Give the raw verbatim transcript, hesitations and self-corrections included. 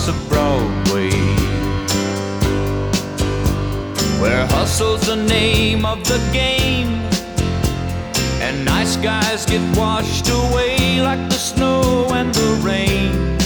across a Broadway, where hustle's the name of the game, and nice guys get washed away like the snow and the rain.